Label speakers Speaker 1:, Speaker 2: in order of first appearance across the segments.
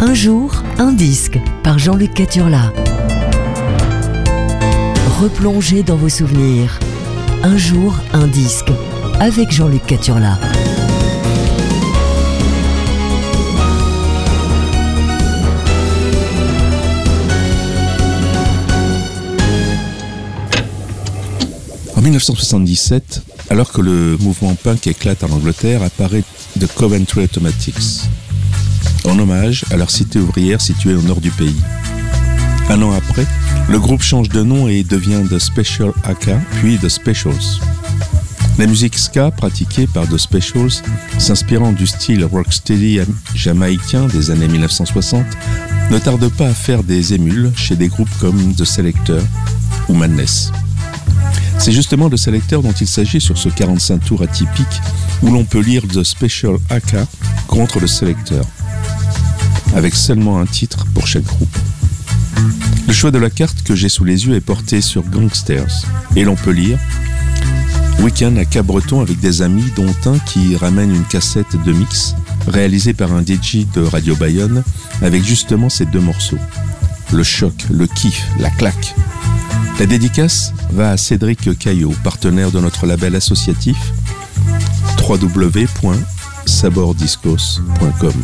Speaker 1: Un jour, un disque par Jean-Luc Caturla. Replongez dans vos souvenirs. Un jour, un disque avec Jean-Luc Caturla.
Speaker 2: En 1977, alors que le mouvement punk éclate en Angleterre, apparaît The Coventry Automatics, en hommage à leur cité ouvrière située au nord du pays. Un an après, le groupe change de nom et devient The Special Aka, puis The Specials. La musique ska pratiquée par The Specials, s'inspirant du style rocksteady jamaïcain des années 1960, ne tarde pas à faire des émules chez des groupes comme The Selecter ou Madness. C'est justement de Selecter dont il s'agit sur ce 45 tours atypique où l'on peut lire The Special Aka contre le Selecter, avec seulement un titre pour chaque groupe. Le choix de la carte que j'ai sous les yeux est porté sur Gangsters et l'on peut lire Week-end à Cap-Breton avec des amis dont un qui ramène une cassette de mix réalisée par un DJ de Radio Bayonne avec justement ces deux morceaux. Le choc, le kiff, la claque. La dédicace va à Cédric Caillot, partenaire de notre label associatif www.sabordiscos.com.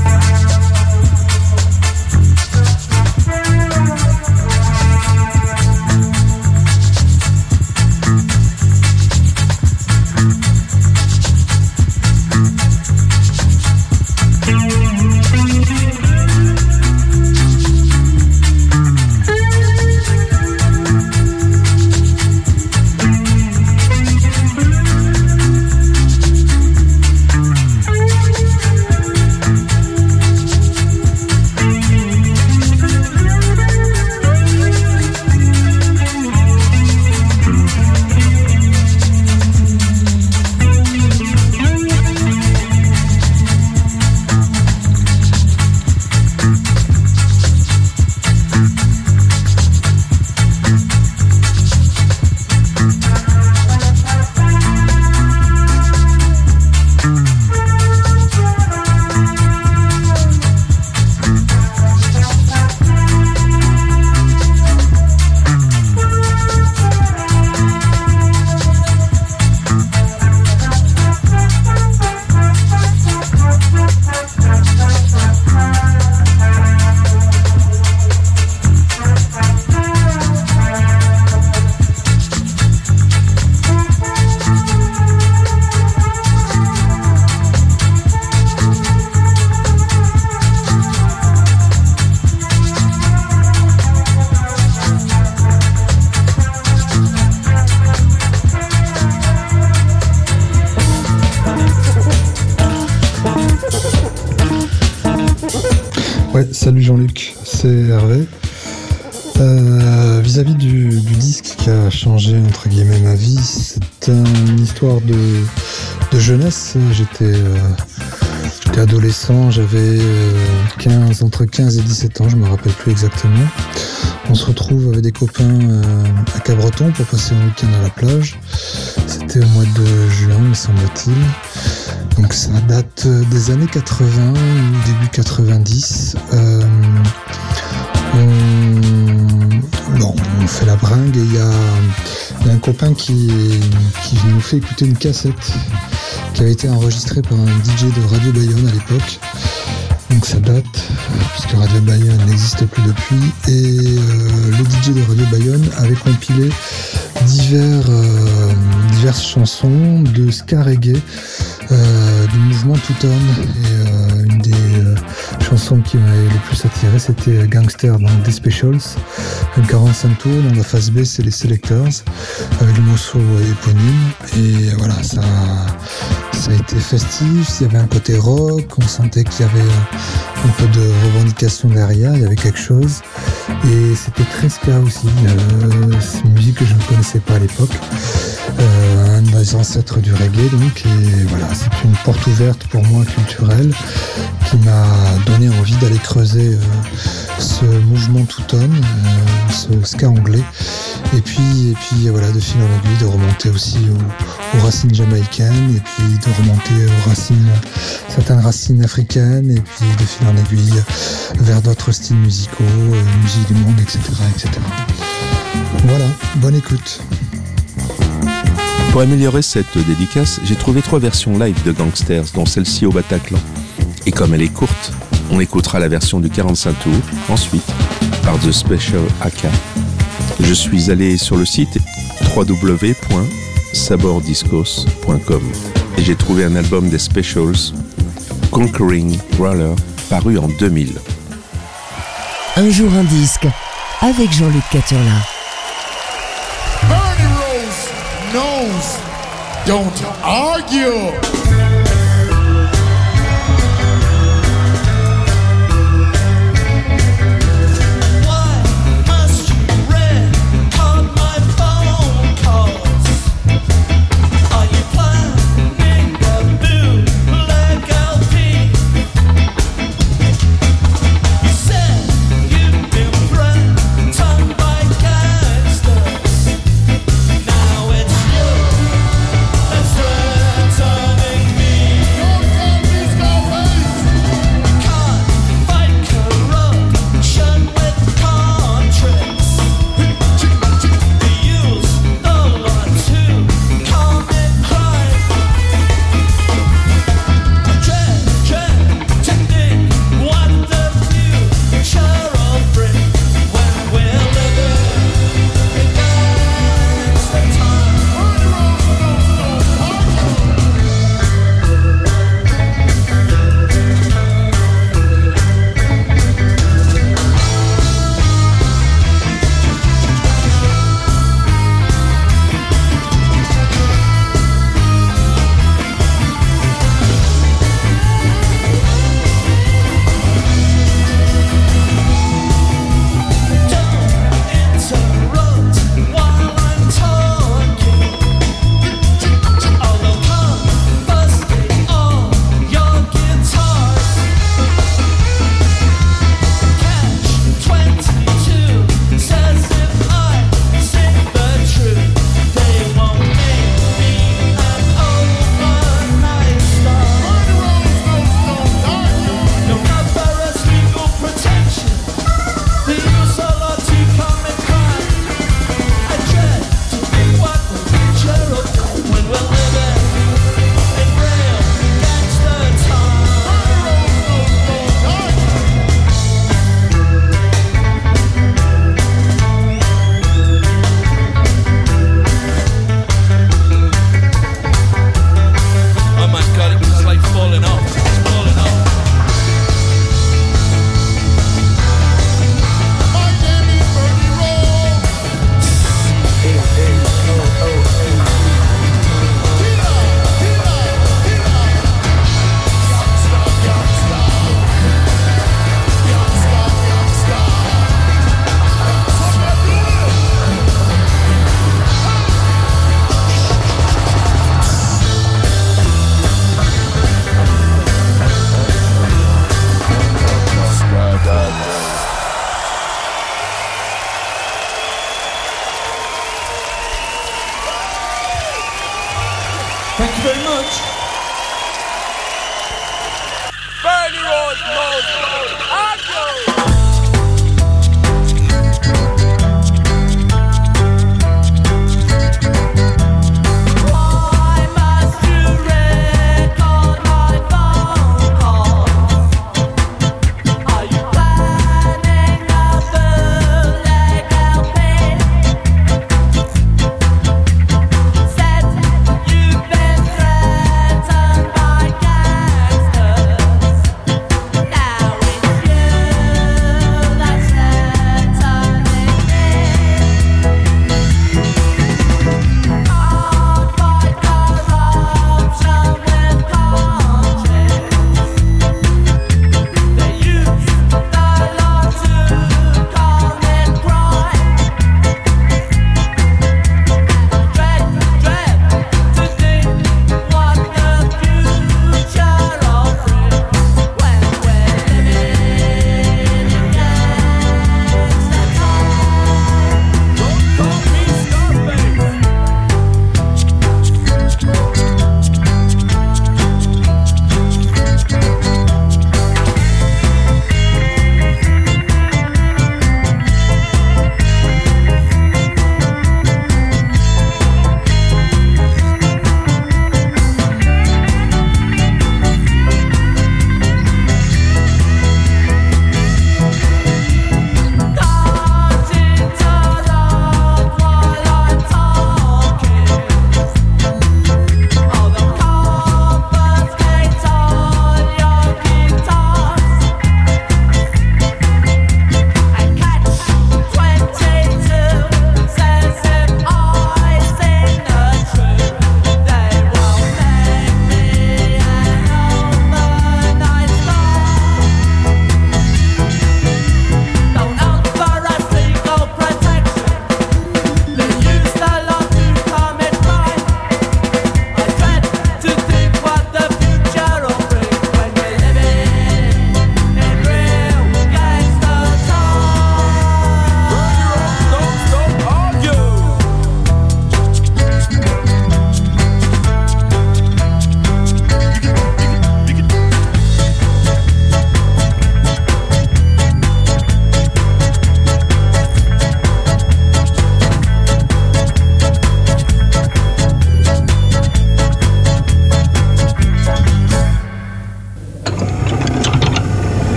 Speaker 3: Ouais, salut Jean-Luc, c'est Hervé. Vis-à-vis du disque qui a changé entre guillemets ma vie, c'est une histoire de jeunesse. J'étais adolescent, j'avais entre 15 et 17 ans, je me rappelle plus exactement. On se retrouve avec des copains à Cap-Breton pour passer un week-end à la plage. C'était au mois de juin, me semble-t-il. Donc ça date des années 80 ou début 90. On fait la bringue et il y a un copain qui nous fait écouter une cassette qui avait été enregistrée par un DJ de Radio Bayonne à l'époque. Donc ça date, puisque Radio Bayonne n'existe plus depuis. Et le DJ de Radio Bayonne avait compilé diverses chansons de ska reggae du mouvement Two Tone. Et une des chansons qui m'avait le plus attiré, c'était Gangster, donc des Specials. Le 45 tours, dans la phase B, c'est les Selectors, avec le morceau éponyme. Et voilà, ça a été festif, il y avait un côté rock, on sentait qu'il y avait un peu de revendication derrière, il y avait quelque chose. Et c'était très ska aussi, c'est une musique que je ne connaissais pas à l'époque. un des ancêtres du reggae, donc, et voilà, c'est une porte ouverte pour moi culturelle qui m'a donné envie d'aller creuser ce mouvement two-tone, ce ska anglais, et puis voilà, de fil en aiguille, de remonter aussi aux racines jamaïcaines, et puis de remonter aux racines, certaines racines africaines, et puis de fil en aiguille vers d'autres styles musicaux, musique du monde, etc., etc. Voilà, bonne écoute.
Speaker 2: Pour améliorer cette dédicace, j'ai trouvé 3 versions live de Gangsters, dont celle-ci au Bataclan. Et comme elle est courte, on écoutera la version du 45 tours, ensuite, par The Special AK. Je suis allé sur le site www.sabordiscos.com et j'ai trouvé un album des Specials, Conquering Brawler, paru en 2000.
Speaker 1: Un jour un disque, avec Jean-Luc Caturla.
Speaker 4: Bernie Rose knows, don't argue.
Speaker 5: Turning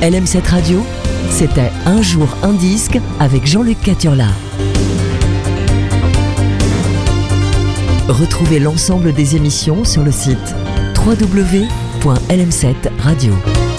Speaker 1: LM7 Radio, c'était Un jour un disque avec Jean-Luc Caturla. Retrouvez l'ensemble des émissions sur le site www.lm7radio.